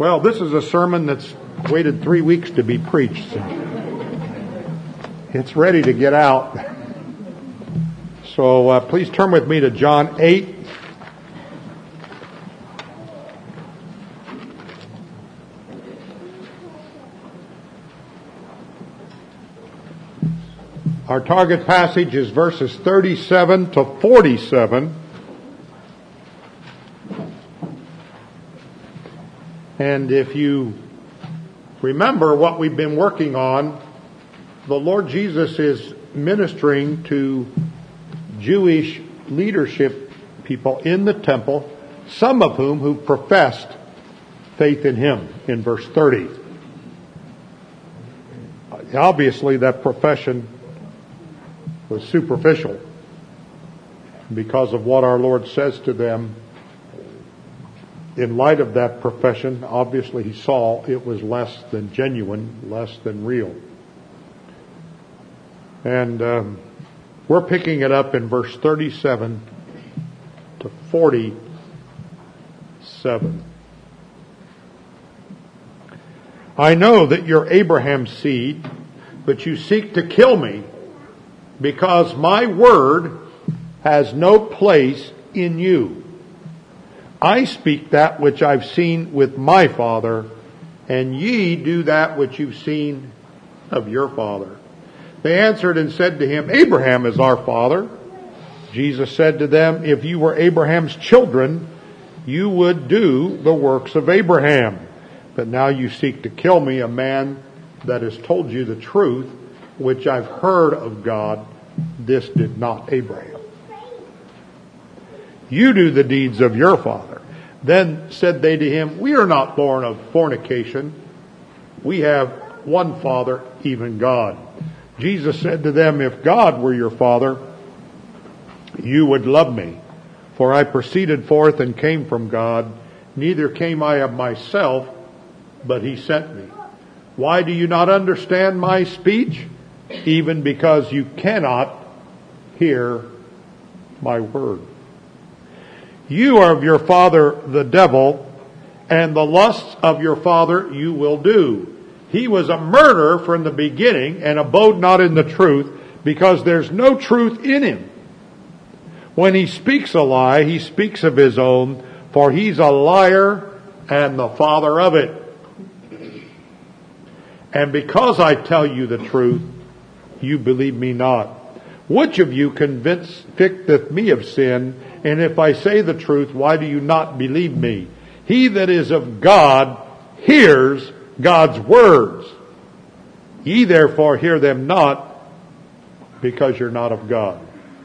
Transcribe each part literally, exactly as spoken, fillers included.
Well, this is a sermon that's waited three weeks to be preached. It's ready to get out. So uh, please turn with me to John eight. Our target passage is verses thirty-seven to forty-seven. And if you remember what we've been working on, the Lord Jesus is ministering to Jewish leadership people in the temple, some of whom who professed faith in Him in verse thirty. Obviously, that profession was superficial because of what our Lord says to them. In light of that profession, obviously He saw it was less than genuine, less than real. And um, we're picking it up in verse thirty-seven to forty-seven. I know that you're Abraham's seed, but you seek to kill me, because my word has no place in you. I speak that which I've seen with my Father, and ye do that which you've seen of your father. They answered and said to him, Abraham is our father. Jesus said to them, if you were Abraham's children, you would do the works of Abraham. But now you seek to kill me, a man that has told you the truth, which I've heard of God. This did not Abraham. You do the deeds of your father. Then said they to him, we are not born of fornication. We have one Father, even God. Jesus said to them, if God were your Father, you would love me. For I proceeded forth and came from God. Neither came I of myself, but He sent me. Why do you not understand my speech? Even because you cannot hear my word. You are of your father the devil, and the lusts of your father you will do. He was a murderer from the beginning, and abode not in the truth, because there's no truth in him. When he speaks a lie, he speaks of his own, for he's a liar and the father of it. And because I tell you the truth, you believe me not. Which of you convicteth me of sin? And if I say the truth, why do you not believe me? He that is of God hears God's words. Ye therefore hear them not, because you're not of God.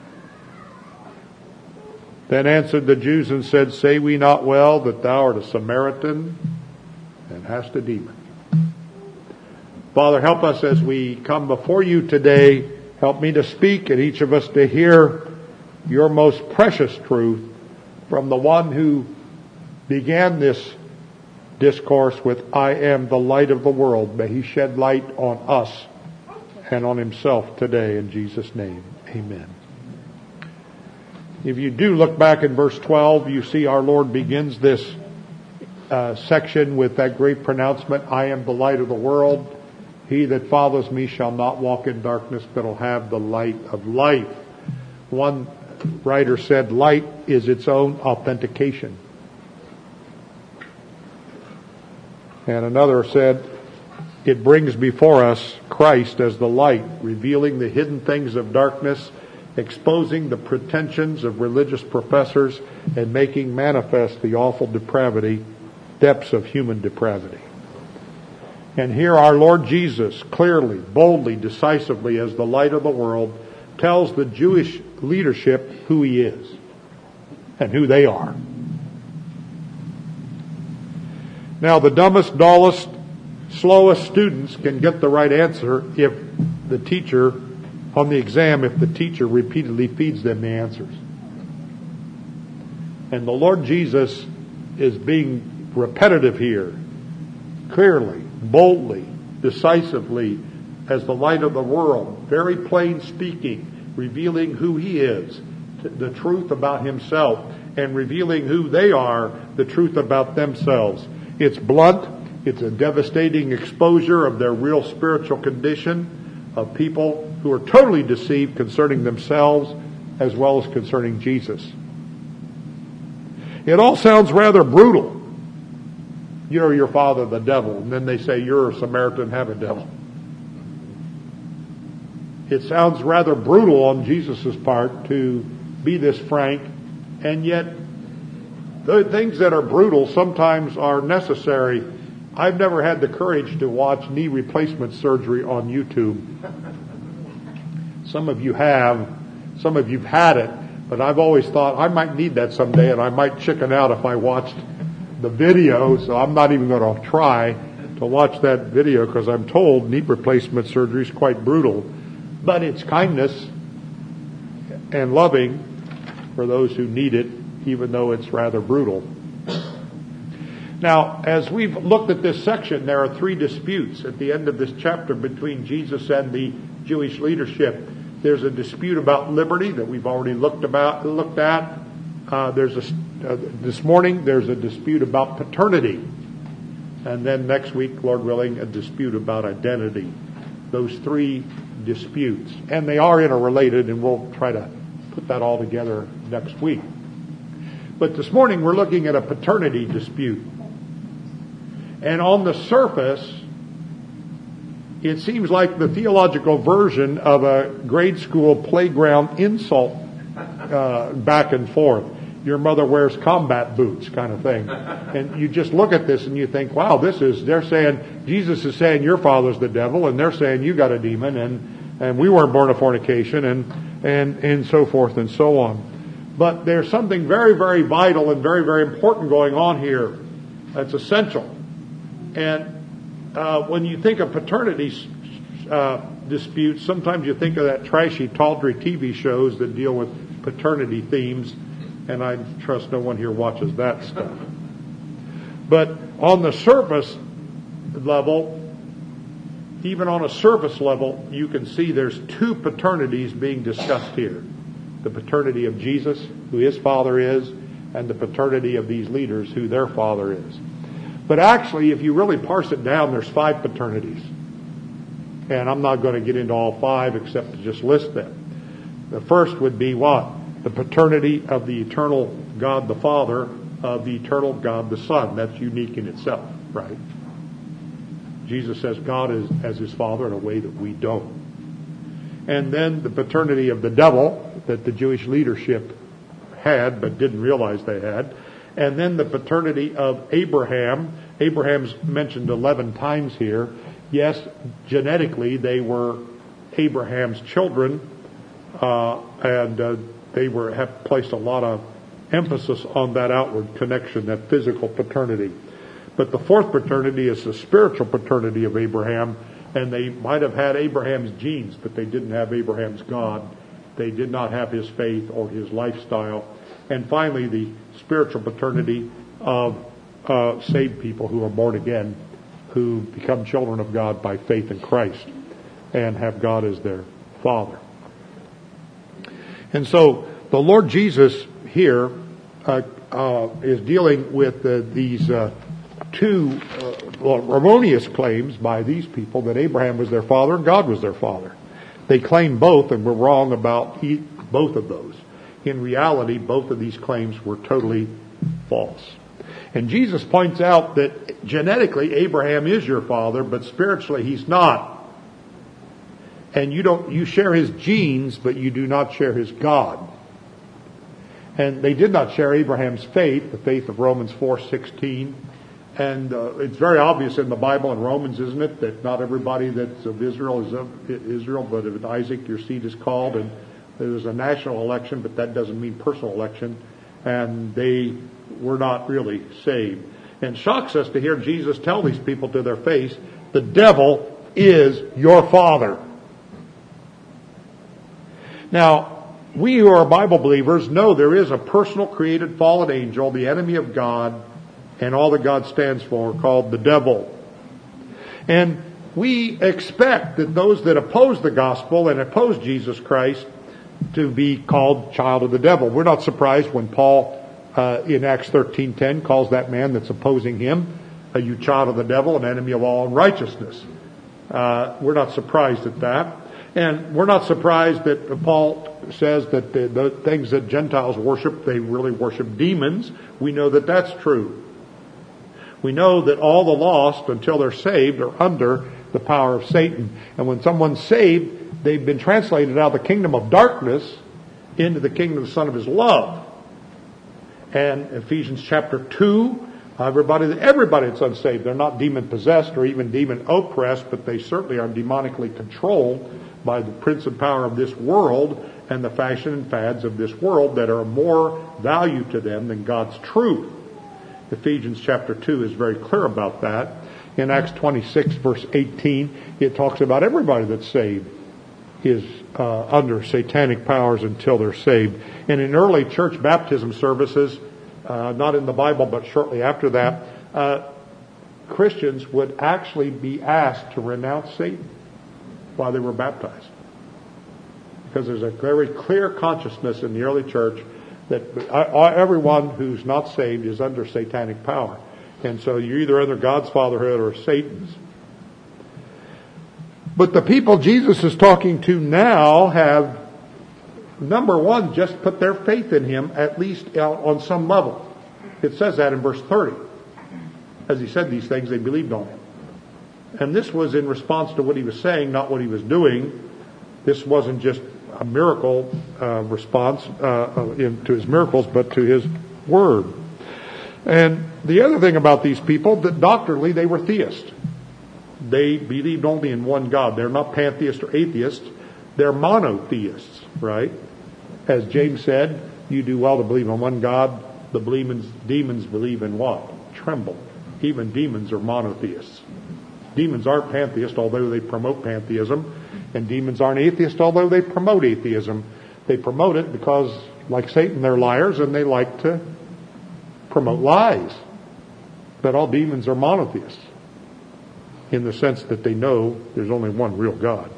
Then answered the Jews and said, say we not well that thou art a Samaritan and hast a demon? Father, help us as we come before you today. Help me to speak and each of us to hear your most precious truth from the one who began this discourse with, I am the light of the world. May He shed light on us and on Himself today in Jesus' name. Amen. If you do look back in verse twelve, you see our Lord begins this uh, section with that great pronouncement, I am the light of the world. He that follows me shall not walk in darkness, but will have the light of life. One writer said, light is its own authentication. And another said, it brings before us Christ as the light, revealing the hidden things of darkness, exposing the pretensions of religious professors, and making manifest the awful depravity, depths of human depravity. And here our Lord Jesus, clearly, boldly, decisively, as the light of the world, tells the Jewish leadership who He is and who they are. Now, the dumbest, dullest, slowest students can get the right answer if the teacher, on the exam, if the teacher repeatedly feeds them the answers. And the Lord Jesus is being repetitive here, clearly, boldly, decisively, as the light of the world, very plain speaking, revealing who He is, the truth about Himself, and revealing who they are, the truth about themselves. It's blunt. It's a devastating exposure of their real spiritual condition, of people who are totally deceived concerning themselves as well as concerning Jesus. It all sounds rather brutal. You know your father the devil, and then they say you're a Samaritan, have a devil. It sounds rather brutal on Jesus' part to be this frank, and yet the things that are brutal sometimes are necessary. I've never had the courage to watch knee replacement surgery on YouTube. Some of you have. Some of you've had it. But I've always thought I might need that someday, and I might chicken out if I watched the video. So I'm not even going to try to watch that video because I'm told knee replacement surgery is quite brutal. But it's kindness and loving for those who need it, even though it's rather brutal. Now, as we've looked at this section, there are three disputes at the end of this chapter between Jesus and the Jewish leadership. There's a dispute about liberty that we've already looked about looked at. Uh, there's a uh, this morning there's a dispute about paternity, and then next week, Lord willing, a dispute about identity. Those three disputes, and they are interrelated, and we'll try to put that all together next week. But this morning we're looking at a paternity dispute. And on the surface, it seems like the theological version of a grade school playground insult uh, back and forth. Your mother wears combat boots kind of thing. And you just look at this and you think, wow, this is, they're saying, Jesus is saying your father's the devil, and they're saying you got a demon, and, and we weren't born of fornication, and, and, and so forth and so on. But there's something very, very vital and very, very important going on here that's essential. And uh, when you think of paternity uh, disputes, sometimes you think of that trashy, tawdry T V shows that deal with paternity themes, and I trust no one here watches that stuff. But on the surface level, even on a surface level, you can see there's two paternities being discussed here. The paternity of Jesus, who his father is, and the paternity of these leaders, who their father is. But actually, if you really parse it down, there's five paternities. And I'm not going to get into all five except to just list them. The first would be what? The paternity of the eternal God the Father, of the eternal God the Son. That's unique in itself, right? Jesus says God is as his Father in a way that we don't. And then the paternity of the devil that the Jewish leadership had but didn't realize they had. And then the paternity of Abraham. Abraham's mentioned eleven times here. Yes, genetically they were Abraham's children, uh, and uh, they were have placed a lot of emphasis on that outward connection, that physical paternity. But the fourth paternity is the spiritual paternity of Abraham, and they might have had Abraham's genes, but they didn't have Abraham's God. They did not have his faith or his lifestyle. And finally, the spiritual paternity of uh, saved people who are born again, who become children of God by faith in Christ and have God as their Father. And so the Lord Jesus here uh, uh, is dealing with uh, these uh, two uh, well, erroneous claims by these people that Abraham was their father and God was their father. They claim both and were wrong about e- both of those. In reality, both of these claims were totally false. And Jesus points out that genetically Abraham is your father, but spiritually he's not. And you don't you share his genes, but you do not share his God. And they did not share Abraham's faith, the faith of Romans four sixteen. And uh, it's very obvious in the Bible in Romans, isn't it, that not everybody that's of Israel is of Israel, but of Isaac your seed is called. And there's a national election, but that doesn't mean personal election. And they were not really saved. And it shocks us to hear Jesus tell these people to their face, the devil is your father. Now, we who are Bible believers know there is a personal created fallen angel, the enemy of God, and all that God stands for, called the devil. And we expect that those that oppose the gospel and oppose Jesus Christ to be called child of the devil. We're not surprised when Paul uh, in Acts thirteen ten calls that man that's opposing him uh, you child of the devil, an enemy of all unrighteousness. Uh, we're not surprised at that. And we're not surprised that Paul says that the, the things that Gentiles worship, they really worship demons. We know that that's true. We know that all the lost, until they're saved, are under the power of Satan. And when someone's saved, they've been translated out of the kingdom of darkness into the kingdom of the Son of His love. And Ephesians chapter two, everybody, everybody that's unsaved, they're not demon-possessed or even demon-oppressed, but they certainly are demonically controlled by the prince and power of this world and the fashion and fads of this world that are more value to them than God's truth. Ephesians chapter two is very clear about that. In Acts twenty-six verse eighteen, it talks about everybody that's saved is uh, under satanic powers until they're saved. And in early church baptism services, uh, not in the Bible but shortly after that, uh, Christians would actually be asked to renounce Satan while they were baptized. Because there's a very clear consciousness in the early church that everyone who's not saved is under satanic power. And so you're either under God's fatherhood or Satan's. But the people Jesus is talking to now have, number one, just put their faith in Him, at least on some level. It says that in verse thirty. As He said these things, they believed on Him. And this was in response to what He was saying, not what He was doing. This wasn't just a miracle uh, response uh, in, to His miracles, but to His Word. And the other thing about these people, that doctrinally they were theists. They believed only in one God. They're not pantheists or atheists. They're monotheists, right? As James said, you do well to believe in one God. The demons, demons believe in what? Tremble. Even demons are monotheists. Demons aren't pantheists, although they promote pantheism. And demons aren't atheists, although they promote atheism. They promote it because, like Satan, they're liars and they like to promote lies. But all demons are monotheists in the sense that they know there's only one real God.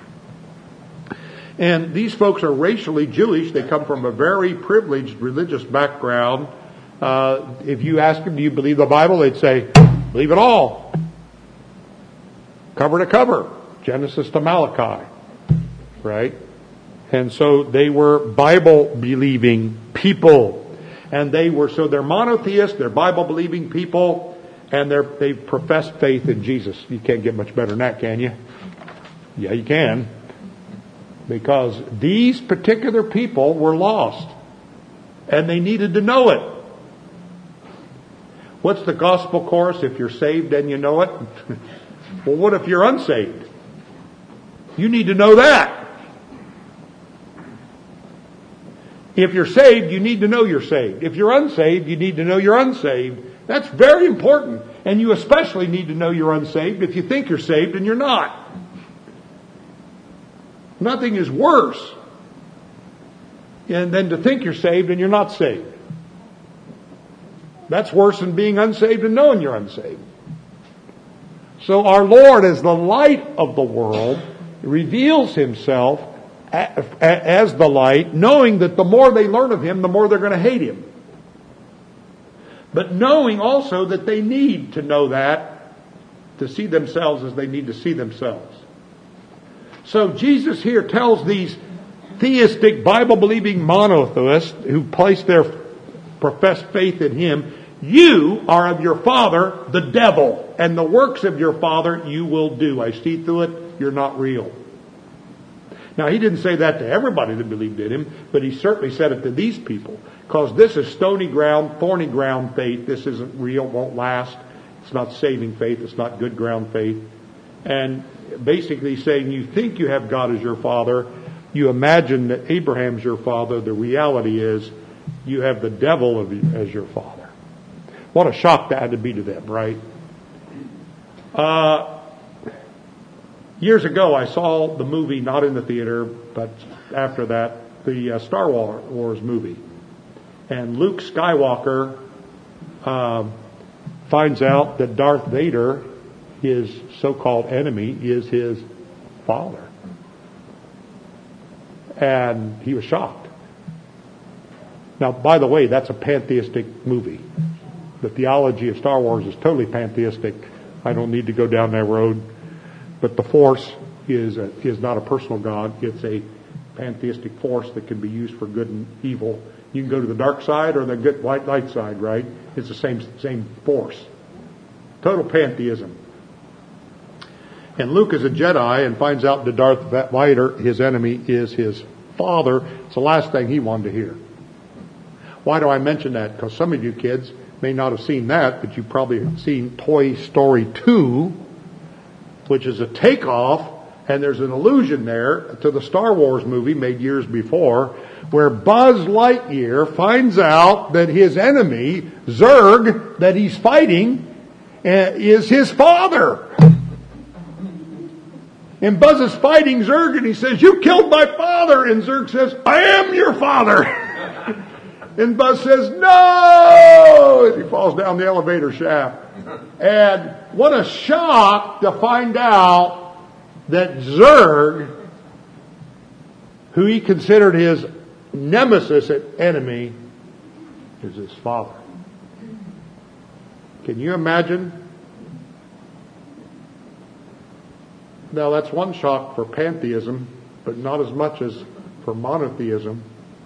And these folks are racially Jewish. They come from a very privileged religious background. Uh, if you ask them, do you believe the Bible? They'd say, believe it all. Cover to cover. Genesis to Malachi. Right? And so they were Bible-believing people. And they were, so they're monotheists, they're Bible-believing people, and they're, they profess faith in Jesus. You can't get much better than that, can you? Yeah, you can. Because these particular people were lost. And they needed to know it. What's the gospel chorus? If you're saved and you know it? Well, what if you're unsaved? You need to know that. If you're saved, you need to know you're saved. If you're unsaved, you need to know you're unsaved. That's very important. And you especially need to know you're unsaved if you think you're saved and you're not. Nothing is worse than to think you're saved and you're not saved. That's worse than being unsaved and knowing you're unsaved. So our Lord, as the light of the world, reveals Himself as the light, knowing that the more they learn of Him, the more they're going to hate Him. But knowing also that they need to know that to see themselves as they need to see themselves. So Jesus here tells these theistic, Bible-believing monotheists who place their professed faith in Him, you are of your father, the devil, and the works of your father you will do. I see through it, you're not real. Now, He didn't say that to everybody that believed in Him, but He certainly said it to these people. Because this is stony ground, thorny ground faith. This isn't real, won't last. It's not saving faith. It's not good ground faith. And basically saying you think you have God as your father. You imagine that Abraham's your father. The reality is you have the devil as your father. What a shock that had to be to them, right? Uh, years ago, I saw the movie, not in the theater, but after that, the uh, Star Wars movie. And Luke Skywalker uh, finds out that Darth Vader, his so-called enemy, is his father. And he was shocked. Now, by the way, that's a pantheistic movie. The theology of Star Wars is totally pantheistic. I don't need to go down that road. But the Force is a, is not a personal God. It's a pantheistic force that can be used for good and evil. You can go to the dark side or the good white light side, right? It's the same same force. Total pantheism. And Luke is a Jedi and finds out that Darth Vader, his enemy, is his father. It's the last thing he wanted to hear. Why do I mention that? Because some of you kids may not have seen that, but you probably have seen Toy Story two, which is a takeoff, and there's an allusion there to the Star Wars movie made years before, where Buzz Lightyear finds out that his enemy, Zurg, that he's fighting, is his father. And Buzz is fighting Zurg, and he says, "You killed my father!" And Zurg says, "I am your father!" And Buzz says, "No!" as he falls down the elevator shaft. And what a shock to find out that Zurg, who he considered his nemesis and enemy, is his father. Can you imagine? Now that's one shock for pantheism, but not as much as for monotheism.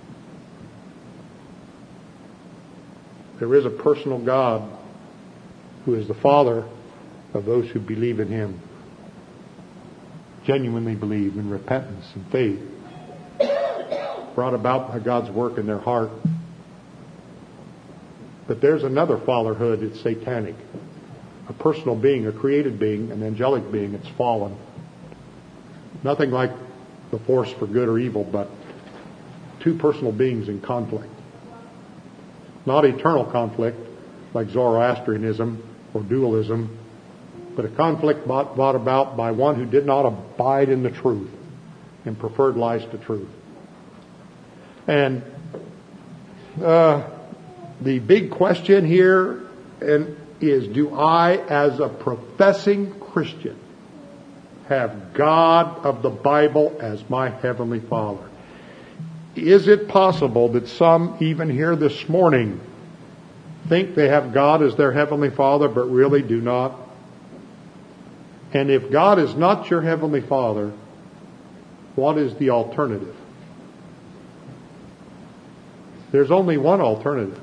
There is a personal God who is the Father of those who believe in Him. Genuinely believe in repentance and faith. Brought about by God's work in their heart. But there's another fatherhood. It's satanic. A personal being, a created being, an angelic being. It's fallen. Nothing like the force for good or evil, but two personal beings in conflict. Not eternal conflict like Zoroastrianism or dualism, but a conflict brought, brought about by one who did not abide in the truth and preferred lies to truth. And uh, the big question here and is, do I, as a professing Christian, have God of the Bible as my Heavenly Father? Is it possible that some, even here this morning, think they have God as their Heavenly Father, but really do not? And if God is not your Heavenly Father, what is the alternative? There's only one alternative.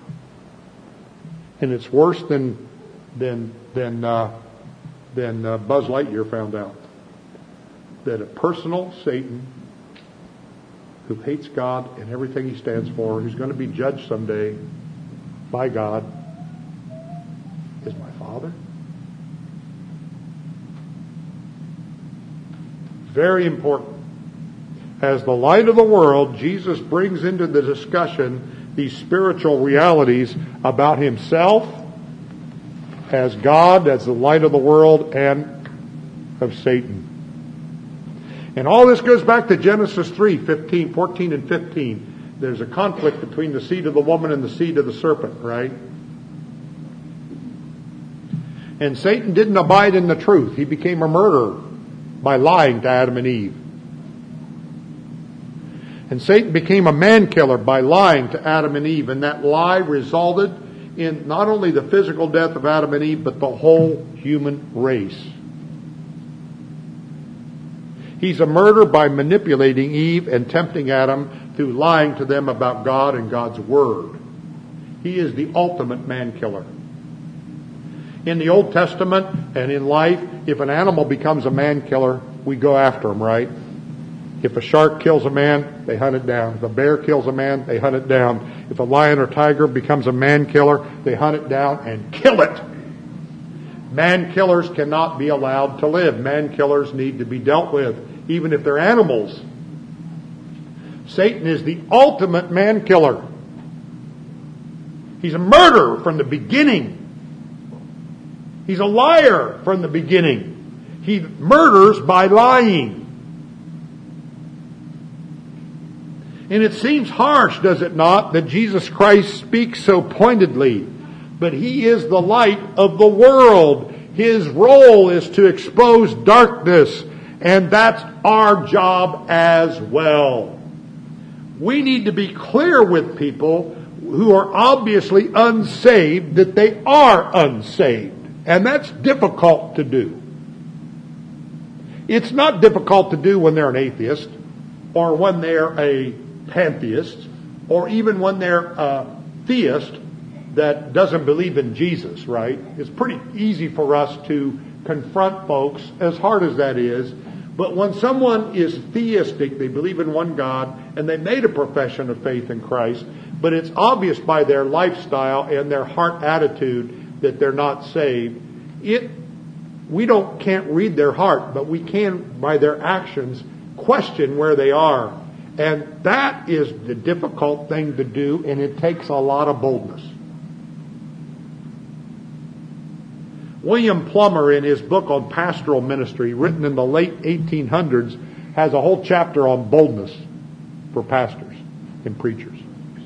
And it's worse than than than uh, than uh, Buzz Lightyear found out. That a personal Satan who hates God and everything He stands for, who's going to be judged someday by God, is my Father. Very important. As the light of the world, Jesus brings into the discussion these spiritual realities about Himself as God, as the light of the world, and of Satan. And all this goes back to Genesis three, fifteen, fourteen and fifteen. There's a conflict between the seed of the woman and the seed of the serpent, right? And Satan didn't abide in the truth. He became a murderer by lying to Adam and Eve. And Satan became a man-killer by lying to Adam and Eve. And that lie resulted in not only the physical death of Adam and Eve, but the whole human race. He's a murderer by manipulating Eve and tempting Adam through lying to them about God and God's Word. He is the ultimate man-killer. In the Old Testament and in life, if an animal becomes a man-killer, we go after him, right? If a shark kills a man, they hunt it down. If a bear kills a man, they hunt it down. If a lion or tiger becomes a man-killer, they hunt it down and kill it. Man-killers cannot be allowed to live. Man-killers need to be dealt with, even if they're animals. Satan is the ultimate man-killer. He's a murderer from the beginning. He's a liar from the beginning. He murders by lying. And it seems harsh, does it not, that Jesus Christ speaks so pointedly. But He is the light of the world. His role is to expose darkness. And that's our job as well. We need to be clear with people who are obviously unsaved that they are unsaved. And that's difficult to do. It's not difficult to do when they're an atheist, or when they're a pantheist, or even when they're a theist that doesn't believe in Jesus, right? It's pretty easy for us to confront folks, as hard as that is. But when someone is theistic, they believe in one God, and they made a profession of faith in Christ, but it's obvious by their lifestyle and their heart attitude that they're not saved, it we don't can't read their heart, but we can, by their actions, question where they are. And that is the difficult thing to do, and it takes a lot of boldness. William Plummer, in his book on pastoral ministry, written in the late eighteen hundreds, has a whole chapter on boldness for pastors and preachers.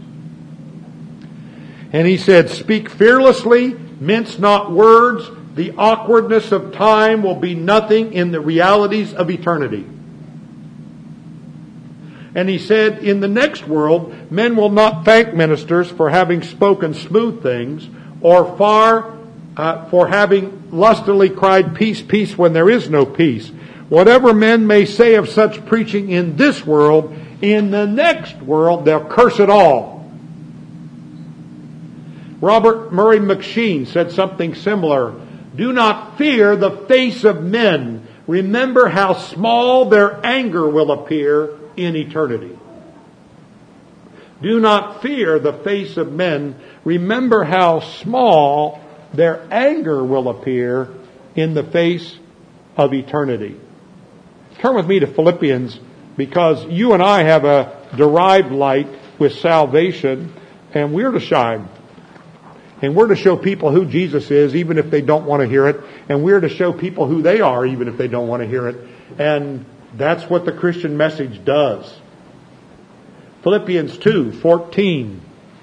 And he said, "Speak fearlessly, mince not words. The awkwardness of time will be nothing in the realities of eternity." And he said, "In the next world, men will not thank ministers for having spoken smooth things, or far uh, for having lustily cried peace, peace when there is no peace. Whatever men may say of such preaching in this world, in the next world they'll curse it all." Robert Murray McCheyne said something similar. "Do not fear the face of men. Remember how small their anger will appear in eternity." Do not fear the face of men. Remember how small their anger will appear in the face of eternity. Turn with me to Philippians, because you and I have a derived light with salvation, and we're to shine. And we're to show people who Jesus is, even if they don't want to hear it. And we're to show people who they are, even if they don't want to hear it. And that's what the Christian message does. Philippians two fourteen.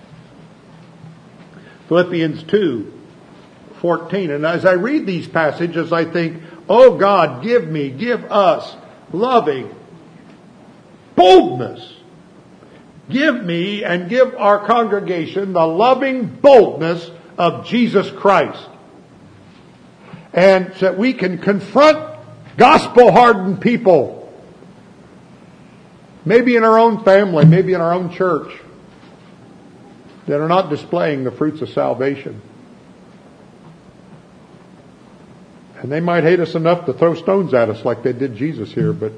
Philippians two fourteen. And as I read these passages, I think, oh God, give me, give us loving boldness. Give me and give our congregation the loving boldness of Jesus Christ. And so that we can confront gospel-hardened people. Maybe in our own family, maybe in our own church, that are not displaying the fruits of salvation. And they might hate us enough to throw stones at us like they did Jesus here, but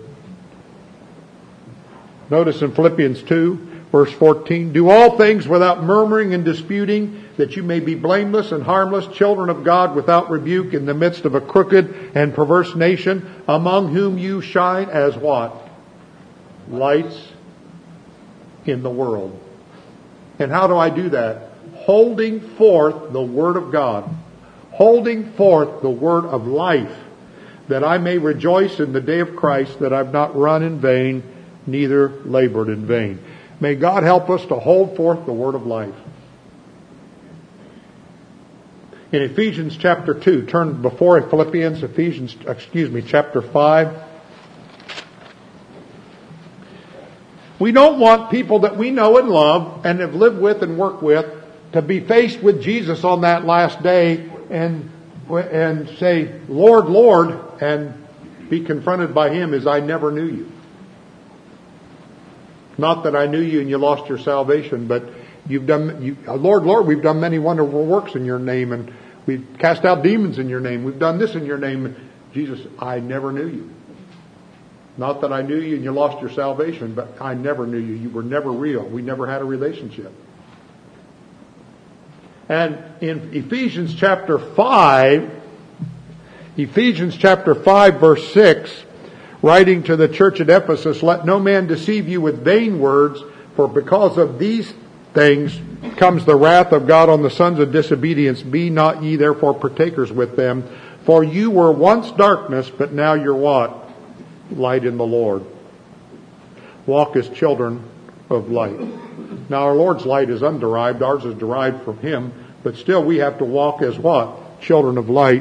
notice in Philippians two, verse fourteen, "Do all things without murmuring and disputing, that you may be blameless and harmless, children of God without rebuke, in the midst of a crooked and perverse nation, among whom you shine as" what? Lights in the world. And how do I do that? Holding forth the Word of God. Holding forth the word of life, that I may rejoice in the day of Christ, that I've not run in vain, neither labored in vain. May God help us to hold forth the word of life. In Ephesians chapter two, turn before Philippians, Ephesians, excuse me, chapter five. We don't want people that we know and love and have lived with and worked with to be faced with Jesus on that last day and and say, "Lord, Lord," and be confronted by Him as, "I never knew you." Not that I knew you and you lost your salvation, but you've done, you, Lord, Lord, we've done many wonderful works in your name, and we've cast out demons in your name. We've done this in your name. And Jesus, I never knew you. Not that I knew you and you lost your salvation, but I never knew you. You were never real. We never had a relationship. And in Ephesians chapter five, Ephesians chapter five verse six, writing to the church at Ephesus, "Let no man deceive you with vain words, for because of these things comes the wrath of God on the sons of disobedience. Be not ye therefore partakers with them. For you were once darkness, but now you're" what? "Light in the Lord." Walk as children of light. Now our Lord's light is underived. Ours is derived from Him. But still we have to walk as what? Children of light.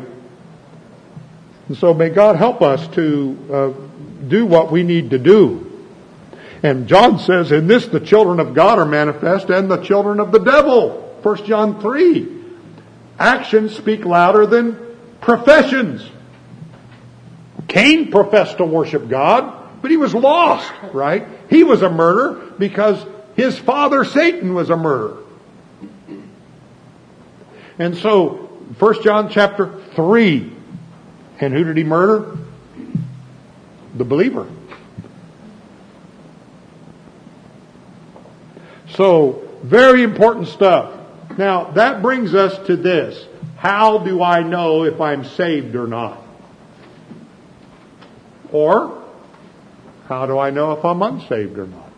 And so may God help us to uh, do what we need to do. And John says, in this the children of God are manifest and the children of the devil. First John three. Actions speak louder than professions. Cain professed to worship God, but he was lost, right? He was a murderer because his father Satan was a murderer. And so, First John chapter three. And who did he murder? The believer. So, very important stuff. Now, that brings us to this. How do I know if I'm saved or not? Or, how do I know if I'm unsaved or not?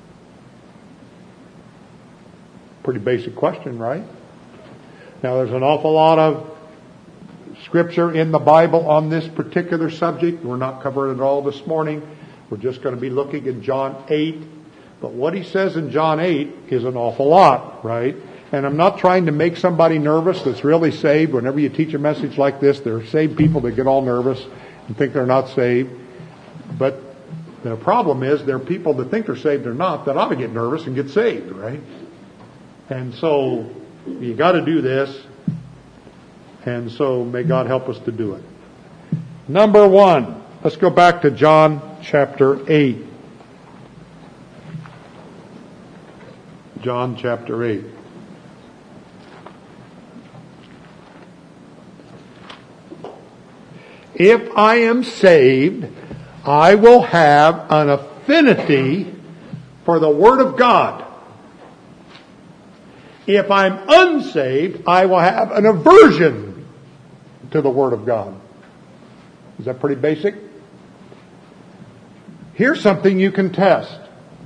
Pretty basic question, right? Now, there's an awful lot of Scripture in the Bible on this particular subject. We're not covering it all this morning. We're just going to be looking in John eight. But what he says in John eight is an awful lot, right? And I'm not trying to make somebody nervous that's really saved. Whenever you teach a message like this, there are saved people that get all nervous and think they're not saved. But the problem is there are people that think they're saved or not that ought to get nervous and get saved, right? And so you got to do this. And so may God help us to do it. Number one, let's go back to John chapter eight. John chapter eight. If I am saved, I will have an affinity for the Word of God. If I'm unsaved, I will have an aversion to the Word of God. Is that pretty basic? Here's something you can test.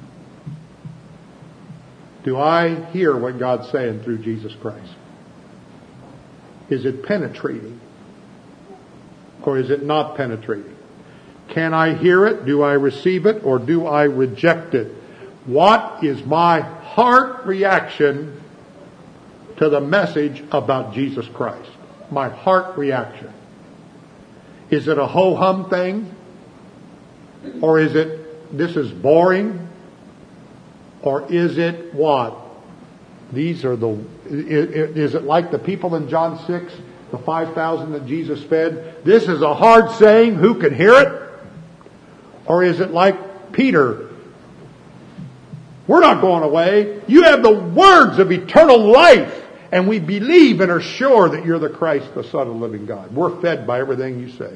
Do I hear what God's saying through Jesus Christ? Is it penetrating? Or is it not penetrating? Can I hear it? Do I receive it? Or do I reject it? What is my heart reaction to the message about Jesus Christ? My heart reaction. Is it a ho-hum thing? Or is it, this is boring? Or is it what? These are the, is it like the people in John six, the five thousand that Jesus fed? This is a hard saying, who can hear it? Or is it like Peter? We're not going away. You have the words of eternal life. And we believe and are sure that you're the Christ, the Son of the living God. We're fed by everything you say.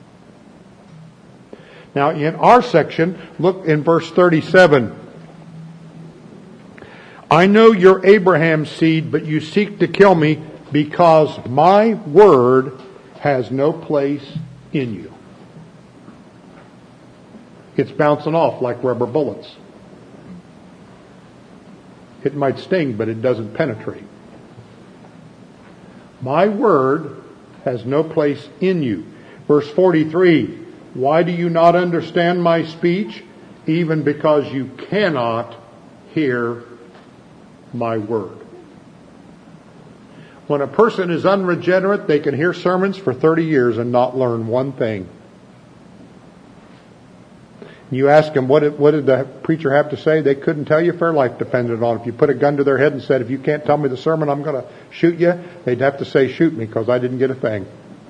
Now, in our section, look in verse thirty-seven. I know you're Abraham's seed, but you seek to kill me because my word has no place in you. It's bouncing off like rubber bullets. It might sting, but it doesn't penetrate. My word has no place in you. Verse forty-three, why do you not understand my speech? Even because you cannot hear my word. When a person is unregenerate, they can hear sermons for thirty years and not learn one thing. You ask them, what did, what did the preacher have to say? They couldn't tell you if their life depended on it. If you put a gun to their head and said, if you can't tell me the sermon, I'm going to shoot you, they'd have to say, shoot me, because I didn't get a thing.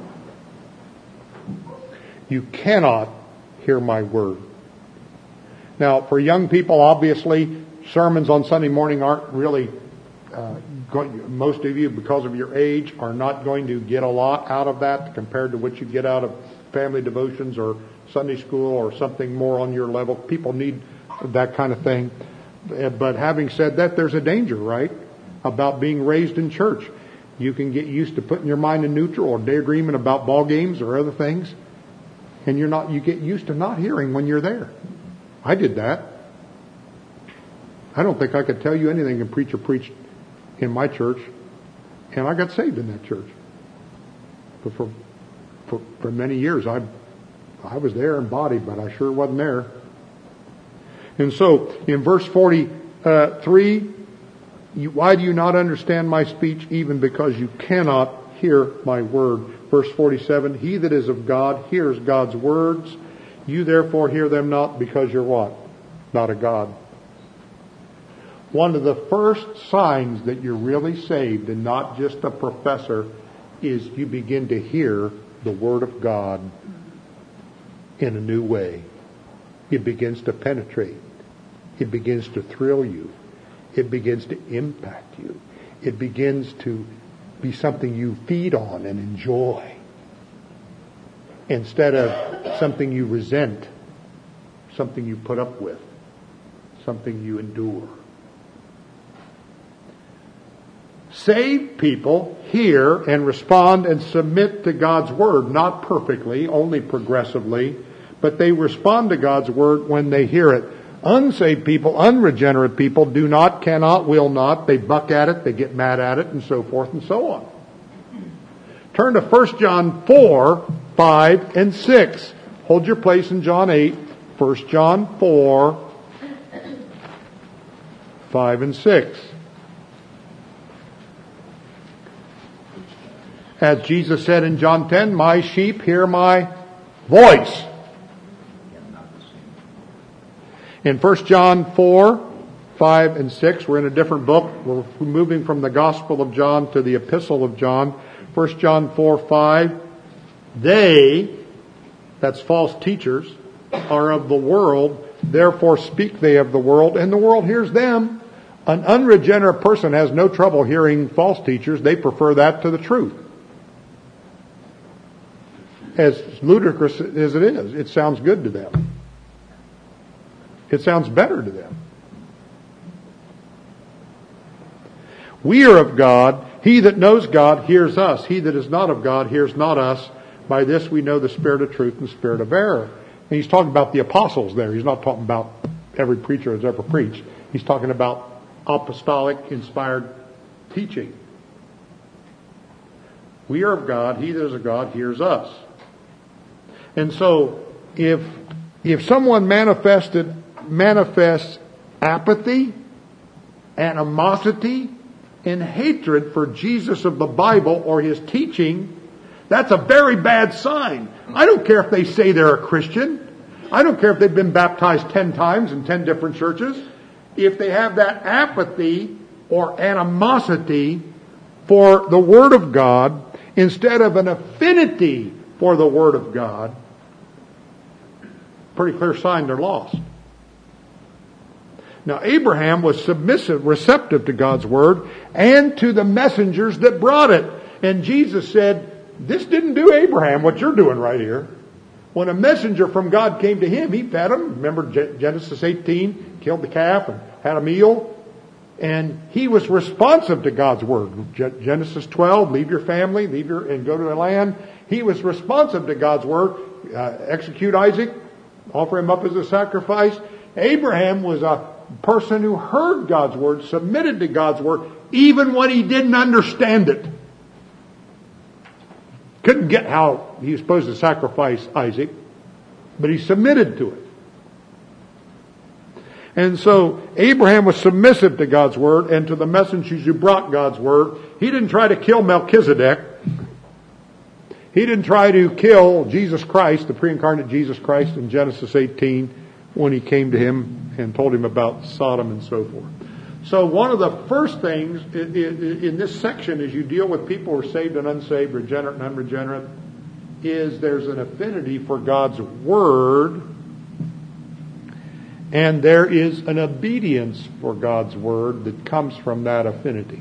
You cannot hear my word. Now, for young people, obviously, sermons on Sunday morning aren't really, uh, going, most of you, because of your age, are not going to get a lot out of that compared to what you get out of family devotions or Sunday school or something more on your level. People need that kind of thing. But having said that, there's a danger, right, about being raised in church. You can get used to putting your mind in neutral or daydreaming about ball games or other things, and you're not. You get used to not hearing when you're there. I did that. I don't think I could tell you anything a preacher preached in my church, and I got saved in that church. But for for, for many years, I. I was there in body, but I sure wasn't there. And so, in verse forty-three, you, why do you not understand my speech, even because you cannot hear my word? Verse forty-seven, he that is of God hears God's words. You therefore hear them not, because you're what? Not of God. One of the first signs that you're really saved and not just a professor is you begin to hear the Word of God in a new way. It begins to penetrate. It begins to thrill you. It begins to impact you. It begins to be something you feed on and enjoy, instead of something you resent, something you put up with, something you endure. Saved people hear and respond and submit to God's Word, not perfectly, only progressively, but they respond to God's Word when they hear it. Unsaved people, unregenerate people do not, cannot, will not. They buck at it, they get mad at it, and so forth and so on. Turn to First John four, five, and six. Hold your place in John eight. First John four, five, and six. As Jesus said in John ten, my sheep hear my voice. In First John four, five, and six, we're in a different book. We're moving from the Gospel of John to the Epistle of John. First John four, five, they, that's false teachers, are of the world, therefore speak they of the world, and the world hears them. An unregenerate person has no trouble hearing false teachers. They prefer that to the truth. As ludicrous as it is, it sounds good to them. It sounds better to them. We are of God. He that knows God hears us. He that is not of God hears not us. By this we know the spirit of truth and the spirit of error. And he's talking about the apostles there. He's not talking about every preacher that's ever preached. He's talking about apostolic inspired teaching. We are of God. He that is of God hears us. And so if if someone manifested manifests apathy, animosity, and hatred for Jesus of the Bible or His teaching, that's a very bad sign. I don't care if they say they're a Christian. I don't care if they've been baptized ten times in ten different churches. If they have that apathy or animosity for the Word of God instead of an affinity for the Word of God, pretty clear sign they're lost. Now, Abraham was submissive, receptive to God's Word and to the messengers that brought it. And Jesus said, this didn't do Abraham what you're doing right here. When a messenger from God came to him, he fed him. Remember Genesis eighteen, killed the calf and had a meal. And he was responsive to God's Word. Genesis twelve, leave your family, leave your, and go to the land. He was responsive to God's Word. Uh, execute Isaac, offer him up as a sacrifice. Abraham was a person who heard God's Word, submitted to God's Word, even when he didn't understand it. Couldn't get how he was supposed to sacrifice Isaac, but he submitted to it. And so Abraham was submissive to God's Word and to the messengers who brought God's Word. He didn't try to kill Melchizedek. He didn't try to kill Jesus Christ, the pre-incarnate Jesus Christ in Genesis eighteen, when he came to him and told him about Sodom and so forth. So one of the first things in this section as you deal with people who are saved and unsaved, regenerate and unregenerate, is there's an affinity for God's Word, and there is an obedience for God's Word that comes from that affinity.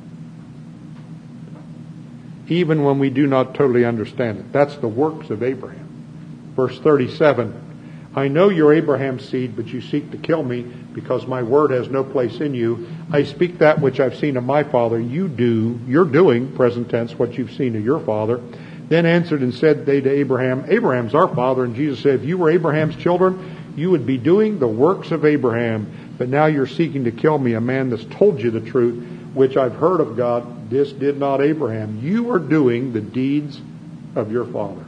Even when we do not totally understand it. That's the works of Abraham. Verse thirty-seven, I know you're Abraham's seed, but you seek to kill me because my word has no place in you. I speak that which I've seen of my father. You do, you're doing, present tense, what you've seen of your father. Then answered and said they to Abraham, Abraham's our father. And Jesus said, if you were Abraham's children, you would be doing the works of Abraham. But now you're seeking to kill me, a man that's told you the truth, which I've heard of God. This did not Abraham. You are doing the deeds of your father.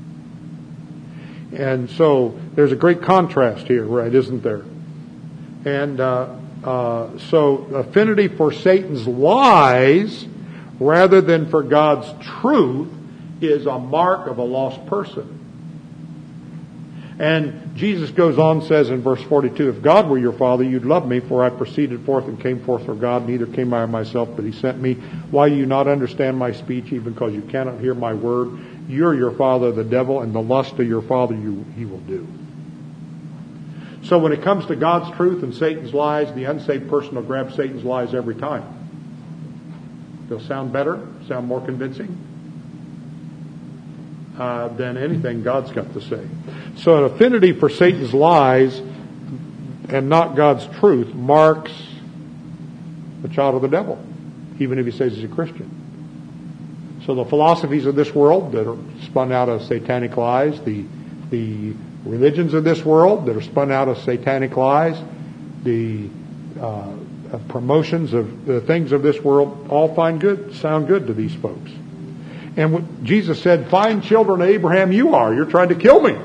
And so there's a great contrast here, right, isn't there? And uh, uh, so affinity for Satan's lies rather than for God's truth is a mark of a lost person. And Jesus goes on, says in verse forty-two, if God were your Father, you'd love me, for I proceeded forth and came forth from God. Neither came I of myself, but He sent me. Why do you not understand my speech, even because you cannot hear my word? You're your father, the devil, and the lust of your father you, he will do. So when it comes to God's truth and Satan's lies, the unsaved person will grab Satan's lies every time. They'll sound better, sound more convincing uh, than anything God's got to say. So an affinity for Satan's lies and not God's truth marks a child of the devil, even if he says he's a Christian. So the philosophies of this world that are spun out of satanic lies, the the religions of this world that are spun out of satanic lies, the uh, promotions of the things of this world, all find good, sound good to these folks. And what Jesus said, fine children of Abraham you are. You're trying to kill me.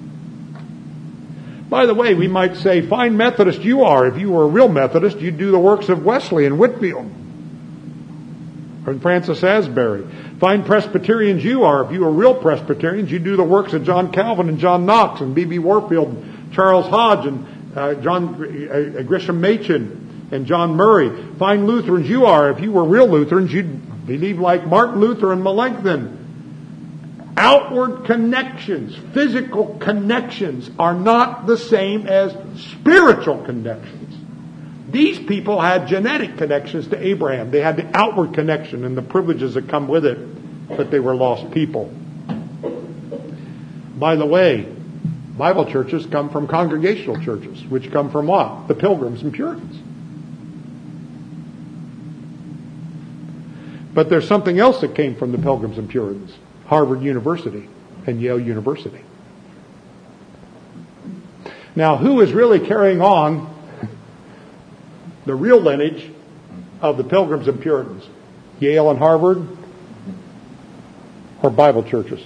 By the way, we might say, fine Methodist you are. If you were a real Methodist, you'd do the works of Wesley and Whitefield and Francis Asbury. Fine Presbyterians you are. If you were real Presbyterians, you'd do the works of John Calvin and John Knox and B B Warfield and Charles Hodge and uh, John uh, Grisham Machen and John Murray. Fine Lutherans you are. If you were real Lutherans, you'd believe like Martin Luther and Melanchthon. Outward connections, physical connections are not the same as spiritual connections. These people had genetic connections to Abraham. They had the outward connection and the privileges that come with it, but they were lost people. By the way, Bible churches come from congregational churches, which come from what? The Pilgrims and Puritans. But there's something else that came from the Pilgrims and Puritans. Harvard University and Yale University. Now, who is really carrying on the real lineage of the Pilgrims and Puritans? Yale and Harvard, or Bible churches?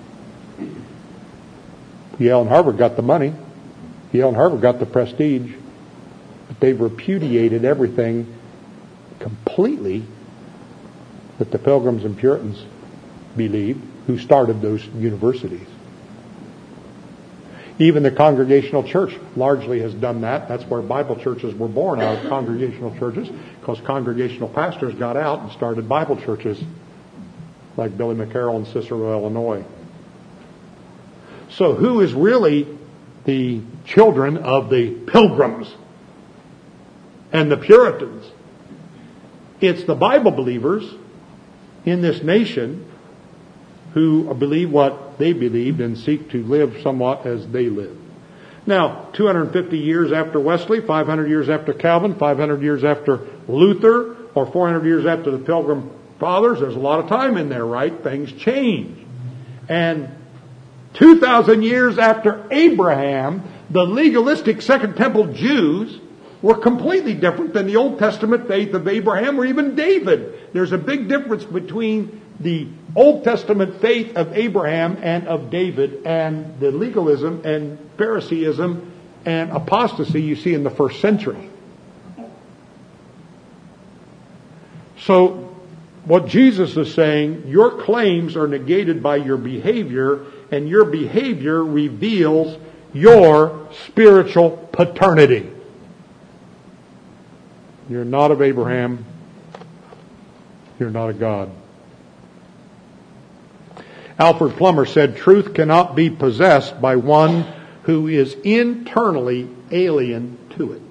Yale and Harvard got the money. Yale and Harvard got the prestige. But they've repudiated everything completely that the Pilgrims and Puritans believed, who started those universities. Even the Congregational Church largely has done that. That's where Bible churches were born, out of congregational churches, because congregational pastors got out and started Bible churches like Billy McCarroll in Cicero, Illinois. So who is really the children of the Pilgrims and the Puritans? It's the Bible believers in this nation who believe what they believed and seek to live somewhat as they lived. Now, two hundred fifty years after Wesley, five hundred years after Calvin, five hundred years after Luther, or four hundred years after the Pilgrim Fathers, there's a lot of time in there, right? Things change. And two thousand years after Abraham, the legalistic Second Temple Jews were completely different than the Old Testament faith of Abraham or even David. There's a big difference between the Old Testament faith of Abraham and of David and the legalism and Phariseeism and apostasy you see in the first century. So what Jesus is saying, your claims are negated by your behavior, and your behavior reveals your spiritual paternity. You're not of Abraham. You're not of God. Alfred Plummer said, truth cannot be possessed by one who is internally alien to it.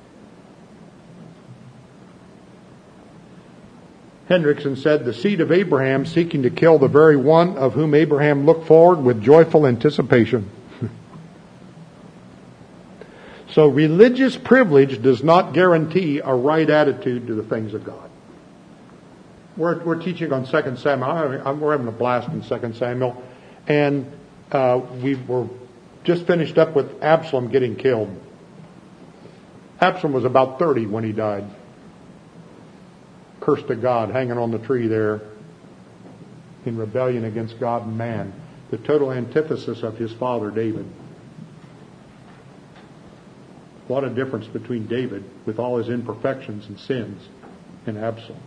Hendrickson said, the seed of Abraham seeking to kill the very one of whom Abraham looked forward with joyful anticipation. So religious privilege does not guarantee a right attitude to the things of God. We're, we're teaching on Second Samuel. I'm, we're having a blast in Second Samuel. And uh, we were just finished up with Absalom getting killed. Absalom was about thirty when he died. Cursed to God, hanging on the tree there in rebellion against God and man. The total antithesis of his father David. What a difference between David, with all his imperfections and sins, and Absalom.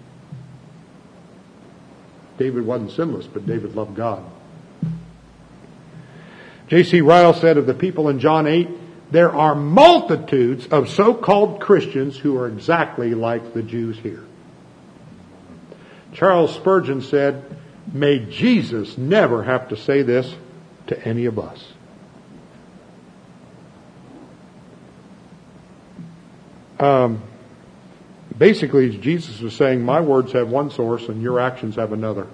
David wasn't sinless, but David loved God. J C Ryle said of the people in John eight, there are multitudes of so-called Christians who are exactly like the Jews here. Charles Spurgeon said, may Jesus never have to say this to any of us. Um, basically, Jesus was saying, my words have one source and your actions have another.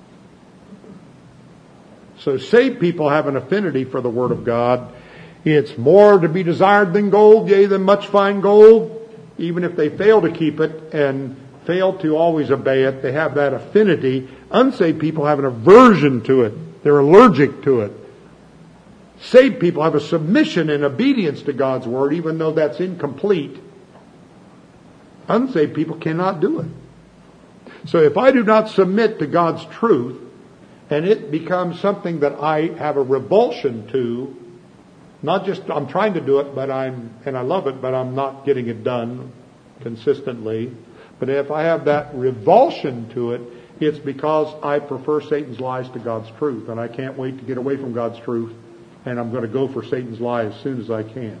So saved people have an affinity for the Word of God. It's more to be desired than gold, yea, than much fine gold. Even if they fail to keep it and fail to always obey it, they have that affinity. Unsaved people have an aversion to it. They're allergic to it. Saved people have a submission and obedience to God's Word, even though that's incomplete. Unsaved people cannot do it. So if I do not submit to God's truth, and it becomes something that I have a revulsion to, not just I'm trying to do it, but I'm and I love it, but I'm not getting it done consistently. But if I have that revulsion to it, it's because I prefer Satan's lies to God's truth, and I can't wait to get away from God's truth, and I'm going to go for Satan's lie as soon as I can.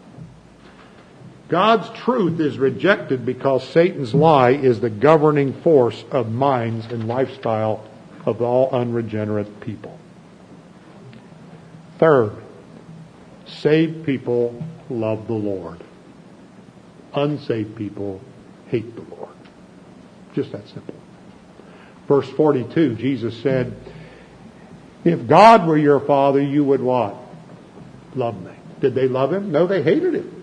God's truth is rejected because Satan's lie is the governing force of minds and lifestyle of all unregenerate people. Third, saved people love the Lord. Unsaved people hate the Lord. Just that simple. Verse forty-two, Jesus said, if God were your father, you would what? Love me. Did they love him? No, they hated him.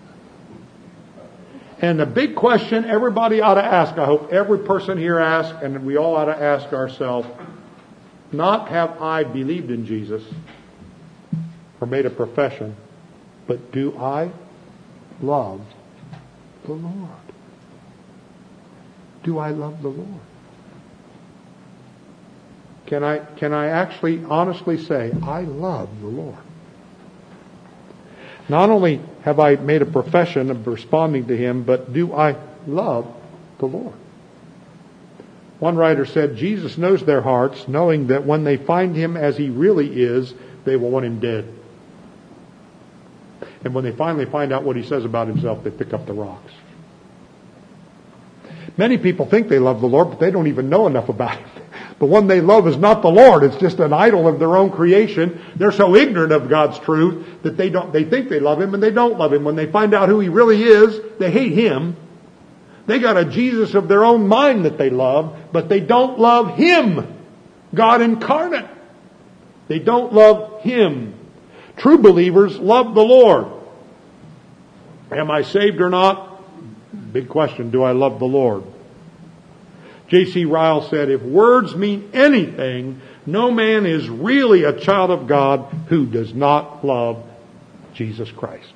And the big question everybody ought to ask, I hope every person here asks, and we all ought to ask ourselves, not have I believed in Jesus or made a profession, but do I love the Lord? Do I love the Lord? Can I, can I actually honestly say, I love the Lord? Not only have I made a profession of responding to Him, but do I love the Lord? One writer said, Jesus knows their hearts, knowing that when they find Him as He really is, they will want Him dead. And when they finally find out what He says about Himself, they pick up the rocks. Many people think they love the Lord, but they don't even know enough about Him. The one they love is not the Lord. It's just an idol of their own creation. They're so ignorant of God's truth that they don't, they think they love Him and they don't love Him. When they find out who He really is, they hate Him. They got a Jesus of their own mind that they love, but they don't love Him, God incarnate. They don't love Him. True believers love the Lord. Am I saved or not? Big question. Do I love the Lord? J C Ryle said, if words mean anything, no man is really a child of God who does not love Jesus Christ.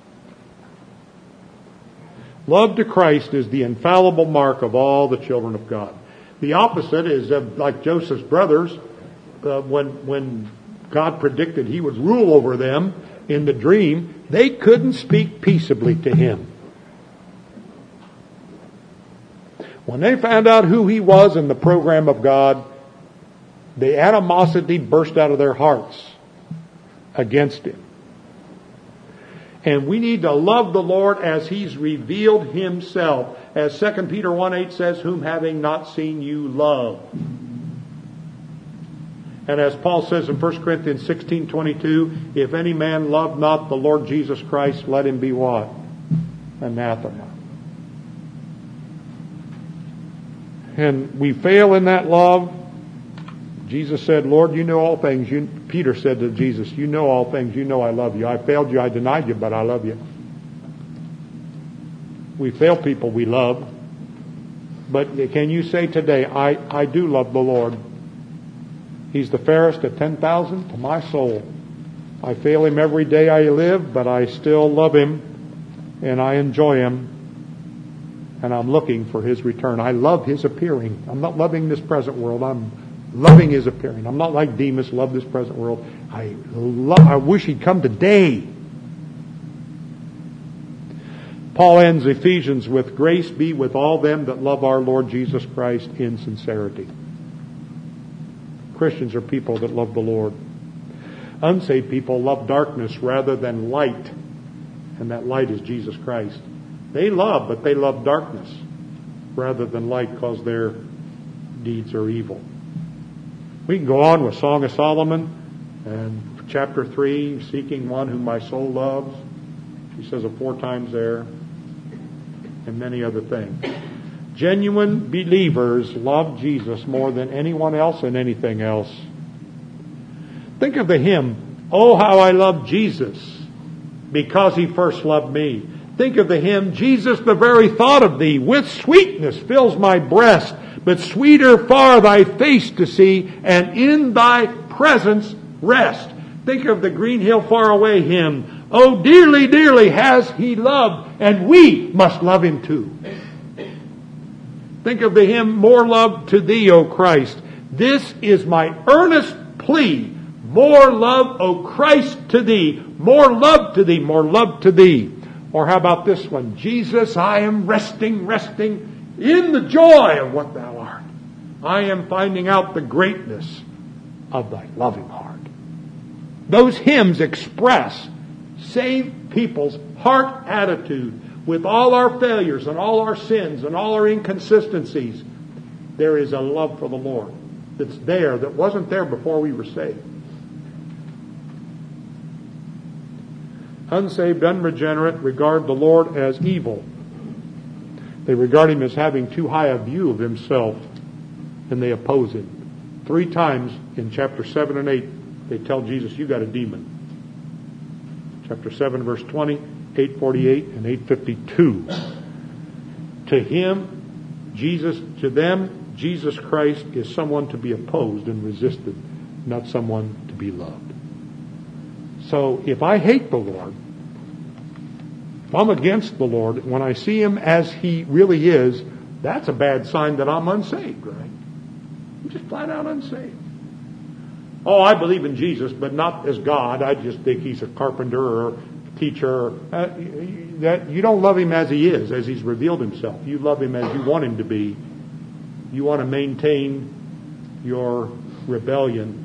Love to Christ is the infallible mark of all the children of God. The opposite is of, like Joseph's brothers, uh, when, when God predicted He would rule over them in the dream, they couldn't speak peaceably to Him. When they found out who He was in the program of God, the animosity burst out of their hearts against Him. And we need to love the Lord as He's revealed Himself. As Second Peter one eight says, whom having not seen you love. And as Paul says in First Corinthians sixteen twenty-two, if any man love not the Lord Jesus Christ, let him be what? Anathema. And we fail in that love. Jesus said, Lord, you know all things. You, Peter said to Jesus, you know all things. You know I love you. I failed you. I denied you, but I love you. We fail people we love. But can you say today, I, I do love the Lord. He's the fairest of ten thousand to my soul. I fail Him every day I live, but I still love Him and I enjoy Him. And I'm looking for His return. I love His appearing. I'm not loving this present world. I'm loving His appearing. I'm not like Demas, love this present world. I love, I wish He'd come today. Paul ends Ephesians with, grace be with all them that love our Lord Jesus Christ in sincerity. Christians are people that love the Lord. Unsaved people love darkness rather than light, and that light is Jesus Christ. They love, but they love darkness rather than light because their deeds are evil. We can go on with Song of Solomon and chapter three, seeking one whom my soul loves. She says it four times there, and many other things. Genuine believers love Jesus more than anyone else and anything else. Think of the hymn, "Oh, how I love Jesus, because He first loved me." Think of the hymn, "Jesus, the very thought of Thee with sweetness fills my breast, but sweeter far Thy face to see, and in Thy presence rest." Think of the Green Hill Far Away hymn, "Oh, dearly, dearly has He loved, and we must love Him too." Think of the hymn, "More love to Thee, O Christ. This is my earnest plea. More love, O Christ, to Thee. More love to Thee, more love to Thee." Or how about this one? "Jesus, I am resting, resting in the joy of what Thou art. I am finding out the greatness of Thy loving heart." Those hymns express saved people's heart attitude. With all our failures and all our sins and all our inconsistencies, there is a love for the Lord that's there that wasn't there before we were saved. Unsaved, unregenerate regard the Lord as evil. They regard Him as having too high a view of Himself, and they oppose Him. Three times in chapter seven and eight, they tell Jesus, "You got a demon." Chapter seven, verse twenty, eight forty-eight, and eight fifty-two. To him, Jesus, to them, Jesus Christ is someone to be opposed and resisted, not someone to be loved. So if I hate the Lord, if I'm against the Lord, when I see Him as He really is, that's a bad sign that I'm unsaved, right? I'm just flat out unsaved. Oh, I believe in Jesus, but not as God. I just think He's a carpenter or a teacher. Uh, that you don't love Him as He is, as He's revealed Himself. You love Him as you want Him to be. You want to maintain your rebellion.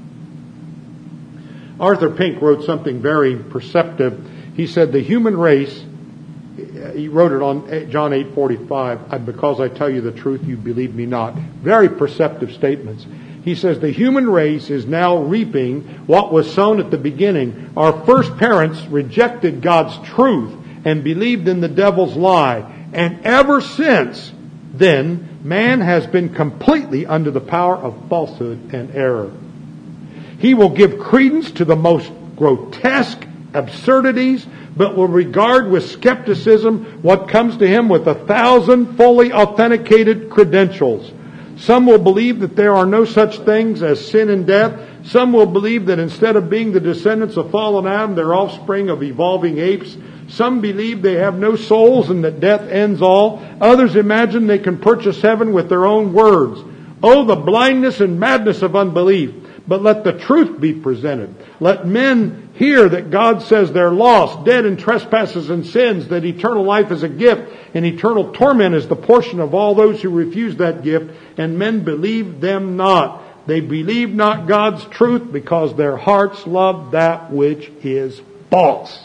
Arthur Pink wrote something very perceptive. He said, the human race, he wrote it on John eight forty-five, "Because I tell you the truth, you believe me not." Very perceptive statements. He says, the human race is now reaping what was sown at the beginning. Our first parents rejected God's truth and believed in the devil's lie. And ever since then, man has been completely under the power of falsehood and error. He will give credence to the most grotesque absurdities, but will regard with skepticism what comes to him with a thousand fully authenticated credentials. Some will believe that there are no such things as sin and death. Some will believe that instead of being the descendants of fallen Adam, they're offspring of evolving apes. Some believe they have no souls and that death ends all. Others imagine they can purchase heaven with their own words. Oh, the blindness and madness of unbelief. But let the truth be presented. Let men hear that God says they're lost, dead in trespasses and sins, that eternal life is a gift, and eternal torment is the portion of all those who refuse that gift, and men believe them not. They believe not God's truth because their hearts love that which is false.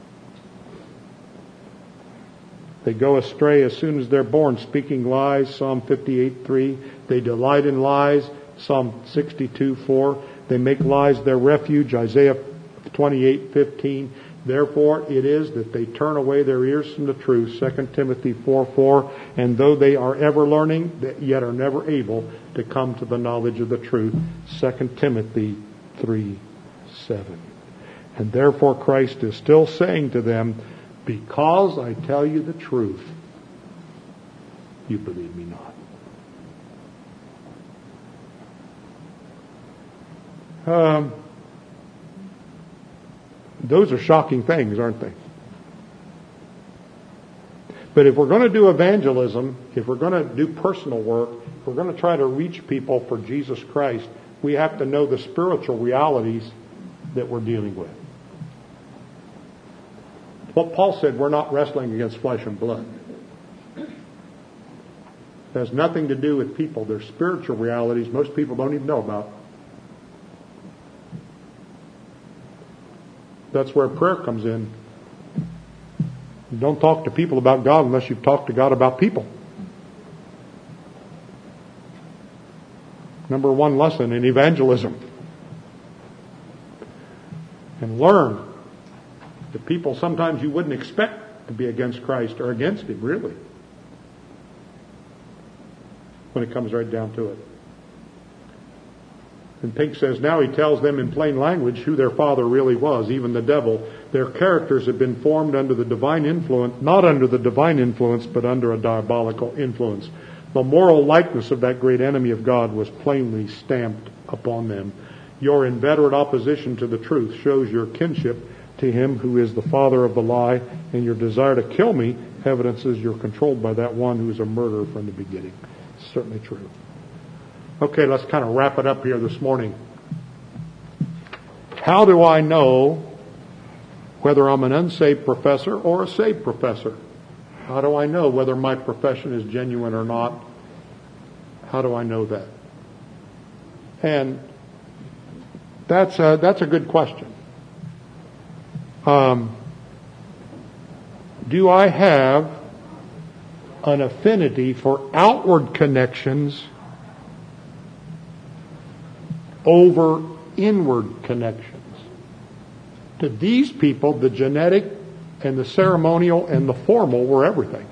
They go astray as soon as they're born, speaking lies, Psalm fifty-eight three. They delight in lies, Psalm sixty-two four. They make lies their refuge, Isaiah twenty-eight fifteen. Therefore it is that they turn away their ears from the truth, Second Timothy four four. And though they are ever learning, they yet are never able to come to the knowledge of the truth, Second Timothy three seven. And therefore Christ is still saying to them, because I tell you the truth, you believe me not. Um, those are shocking things, aren't they? But if we're going to do evangelism, if we're going to do personal work, if we're going to try to reach people for Jesus Christ, we have to know the spiritual realities that we're dealing with. What Paul said, we're not wrestling against flesh and blood. It has nothing to do with people. They're spiritual realities most people don't even know about. That's where prayer comes in. You don't talk to people about God unless you've talked to God about people. Number one lesson in evangelism. And learn that people sometimes you wouldn't expect to be against Christ are against Him, really. When it comes right down to it. And Pink says, now he tells them in plain language who their father really was, even the devil. Their characters have been formed under the divine influence, not under the divine influence, but under a diabolical influence. The moral likeness of that great enemy of God was plainly stamped upon them. Your inveterate opposition to the truth shows your kinship to him who is the father of the lie, and your desire to kill me evidences you're controlled by that one who is a murderer from the beginning. It's certainly true. Okay, let's kind of wrap it up here this morning. How do I know whether I'm an unsaved professor or a saved professor? How do I know whether my profession is genuine or not? How do I know that? And that's a, that's a good question. Um, do I have an affinity for outward connections over inward connections? To these people, the genetic and the ceremonial and the formal were everything.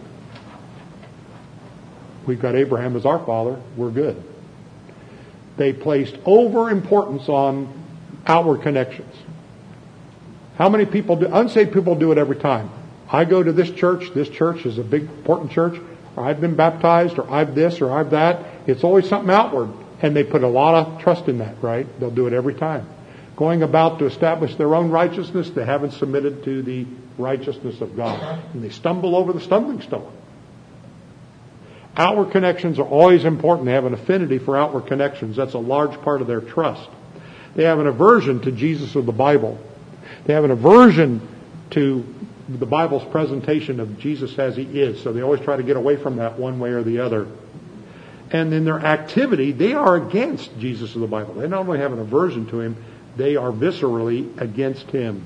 We've got Abraham as our father. We're good. They placed over importance on outward connections. How many people do, unsaved people do it every time. I go to this church, this church is a big important church, or I've been baptized, or I've this, or I've that. It's always something outward. And they put a lot of trust in that, right? They'll do it every time. Going about to establish their own righteousness, they haven't submitted to the righteousness of God. And they stumble over the stumbling stone. Outward connections are always important. They have an affinity for outward connections. That's a large part of their trust. They have an aversion to Jesus of the Bible. They have an aversion to the Bible's presentation of Jesus as He is. So they always try to get away from that one way or the other. And in their activity, they are against Jesus of the Bible. They not only have an aversion to Him, they are viscerally against Him.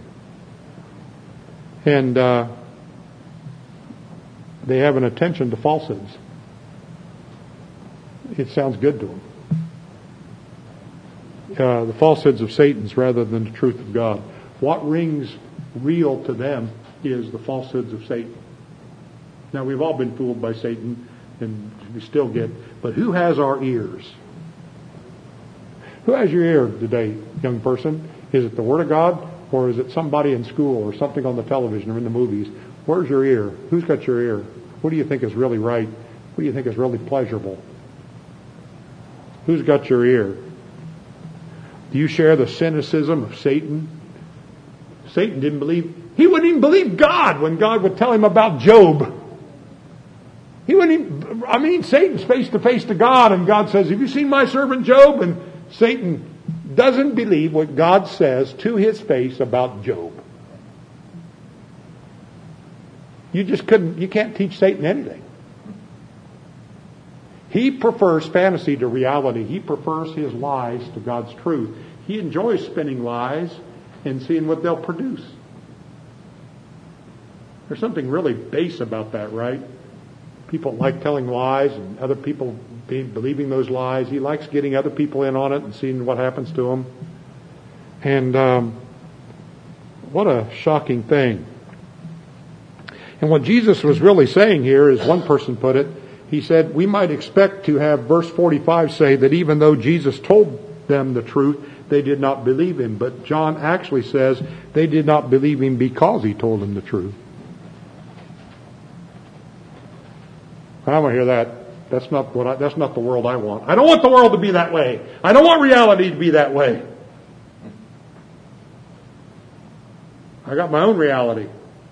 And uh, they have an attention to falsehoods. It sounds good to them. Uh, the falsehoods of Satan's rather than the truth of God. What rings real to them is the falsehoods of Satan. Now, we've all been fooled by Satan, and we still get, but who has our ears? Who has your ear today, young person? Is it the Word of God, or is it somebody in school, or something on the television, or in the movies? Where's your ear? Who's got your ear? What do you think is really right? What do you think is really pleasurable? Who's got your ear? Do you share the cynicism of Satan? Satan didn't believe, he wouldn't even believe God when God would tell him about Job. He wouldn't even, I mean, Satan's face to face to God, and God says, have you seen my servant Job? And Satan doesn't believe what God says to his face about Job. You just couldn't, you can't teach Satan anything. He prefers fantasy to reality. He prefers his lies to God's truth. He enjoys spinning lies and seeing what they'll produce. There's something really base about that, right? People like telling lies and other people be, believing those lies. He likes getting other people in on it and seeing what happens to them. And um, what a shocking thing. And what Jesus was really saying here, as one person put it, he said, we might expect to have verse forty-five say that even though Jesus told them the truth, they did not believe Him. But John actually says they did not believe Him because He told them the truth. I want to hear that. That's not what I, that's not the world I want. I don't want the world to be that way. I don't want reality to be that way. I got my own reality.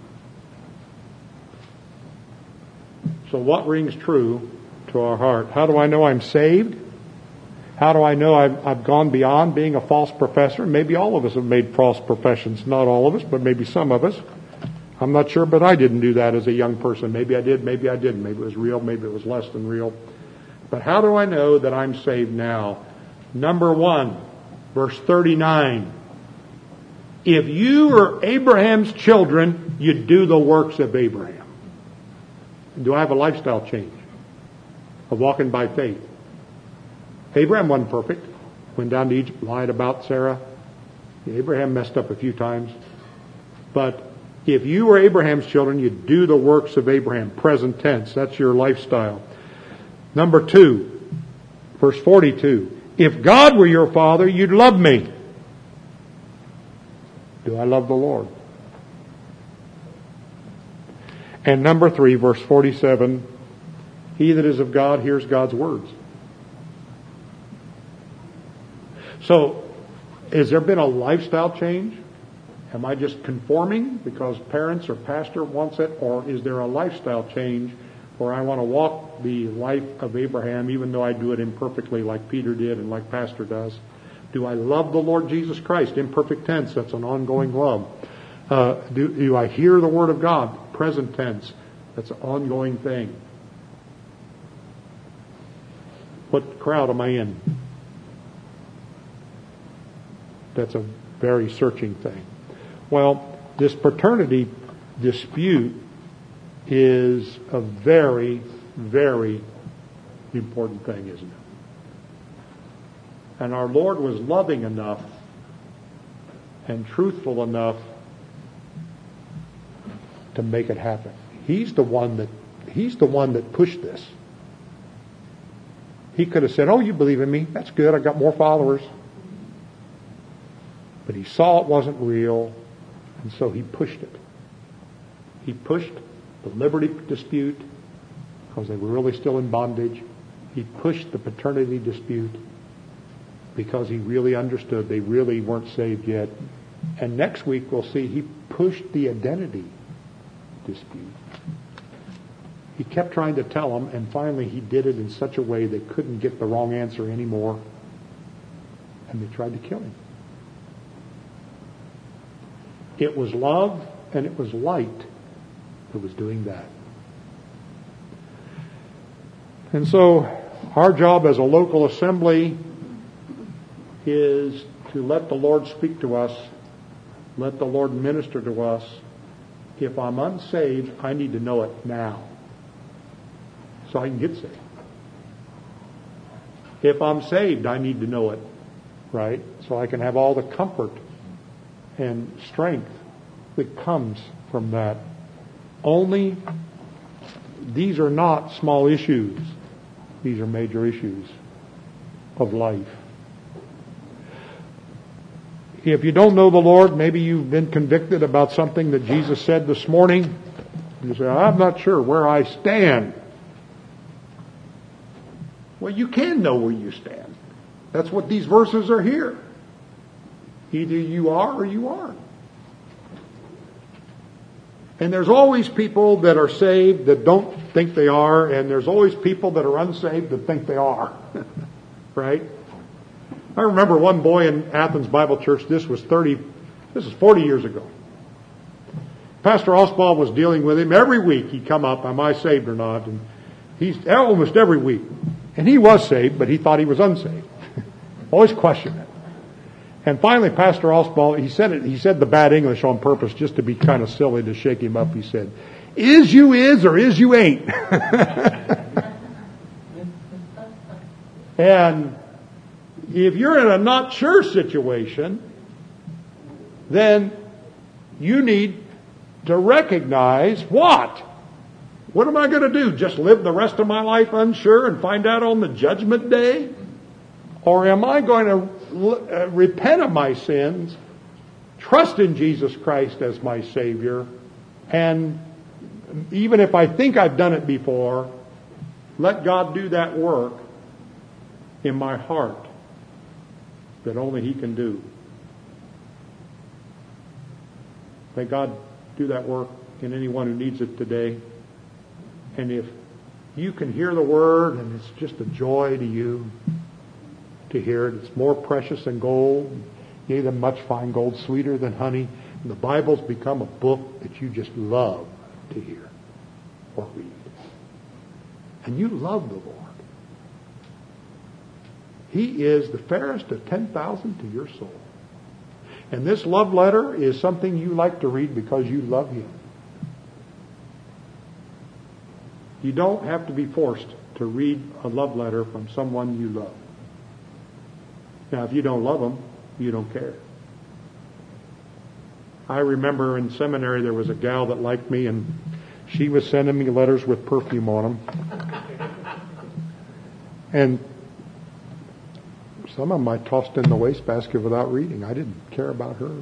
So what rings true to our heart? How do I know I'm saved? How do I know I've, I've gone beyond being a false professor? Maybe all of us have made false professions. Not all of us, but maybe some of us. I'm not sure, but I didn't do that as a young person. Maybe I did, maybe I didn't. Maybe it was real, maybe it was less than real. But how do I know that I'm saved now? Number one, verse thirty-nine. if you are Abraham's children, you do the works of Abraham. Do I have a lifestyle change of walking by faith? Abraham wasn't perfect. Went down to Egypt, lied about Sarah. Abraham messed up a few times. But if you were Abraham's children, you do the works of Abraham. Present tense. That's your lifestyle. Number two, verse forty-two. If God were your father, you'd love me. Do I love the Lord? And number three, verse forty-seven. He that is of God hears God's words. So, has there been a lifestyle change? Am I just conforming because parents or pastor wants it? Or is there a lifestyle change where I want to walk the life of Abraham even though I do it imperfectly like Peter did and like pastor does? Do I love the Lord Jesus Christ? Imperfect tense, that's an ongoing love. Uh, do, do I hear the Word of God? Present tense, that's an ongoing thing. What crowd am I in? That's a very searching thing. Well, this paternity dispute is a very, very important thing, isn't it? And our Lord was loving enough and truthful enough to make it happen. He's the one that He's the one that pushed this. He could have said, "Oh, you believe in me? That's good. I got more followers." But he saw it wasn't real, and so he pushed it. He pushed the liberty dispute because they were really still in bondage. He pushed the paternity dispute because he really understood they really weren't saved yet. And next week we'll see he pushed the identity dispute. He kept trying to tell them, and finally he did it in such a way they couldn't get the wrong answer anymore, and they tried to kill him. It was love and it was light that was doing that. And so our job as a local assembly is to let the Lord speak to us, let the Lord minister to us. If I'm unsaved, I need to know it now so I can get saved. If I'm saved, I need to know it, right? So I can have all the comfort and strength that comes from that. Only these are not small issues. These are major issues of life. If you don't know the Lord, maybe you've been convicted about something that Jesus said this morning. You say, "I'm not sure where I stand." Well, you can know where you stand. That's what these verses are here. Either you are or you aren't. And there's always people that are saved that don't think they are, and there's always people that are unsaved that think they are. Right? I remember one boy in Athens Bible Church, this was thirty, this is forty years ago. Pastor Oswald was dealing with him every week. He'd come up, "Am I saved or not?" And he's almost every week. And he was saved, but he thought he was unsaved. Always questioned it. And finally, Pastor Oswald, he said it, he said the bad English on purpose just to be kind of silly to shake him up. He said, "Is you is or is you ain't." And if you're in a not sure situation, then you need to recognize what? What am I going to do? Just live the rest of my life unsure and find out on the judgment day? Or am I going to repent of my sins, trust in Jesus Christ as my Savior, and even if I think I've done it before, let God do that work in my heart that only He can do. May God do that work in anyone who needs it today. And if you can hear the Word and it's just a joy to you to hear it, it's more precious than gold, yea, than much fine gold, sweeter than honey. And the Bible's become a book that you just love to hear or read. And you love the Lord. He is the fairest of ten thousand to your soul. And this love letter is something you like to read because you love Him. You don't have to be forced to read a love letter from someone you love. Now, if you don't love them, you don't care. I remember in seminary there was a gal that liked me, and she was sending me letters with perfume on them. And some of them I tossed in the wastebasket without reading. I didn't care about her.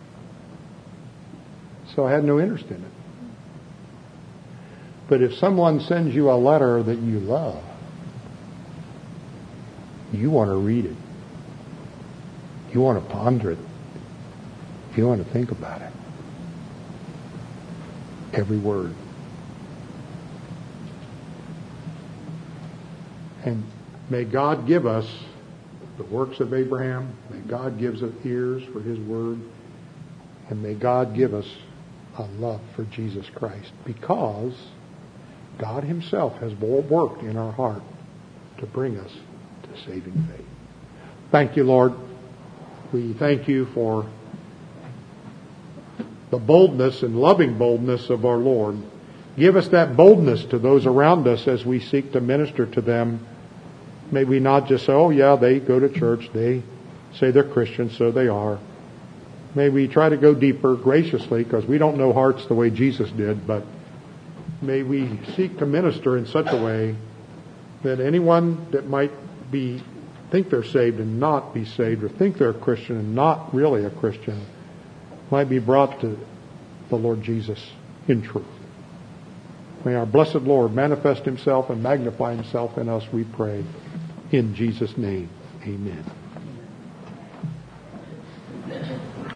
So I had no interest in it. But if someone sends you a letter that you love, you want to read it. You want to ponder it. You want to think about it. Every word. And may God give us the works of Abraham. May God give us ears for His word. And may God give us a love for Jesus Christ, because God Himself has worked in our heart to bring us to saving faith. Thank you, Lord. We thank You for the boldness and loving boldness of our Lord. Give us that boldness to those around us as we seek to minister to them. May we not just say, oh yeah, they go to church, they say they're Christians, so they are. May we try to go deeper graciously, because we don't know hearts the way Jesus did, but may we seek to minister in such a way that anyone that might be think they're saved and not be saved, or think they're a Christian and not really a Christian, might be brought to the Lord Jesus in truth. May our blessed Lord manifest Himself and magnify Himself in us, we pray. In Jesus' name, amen.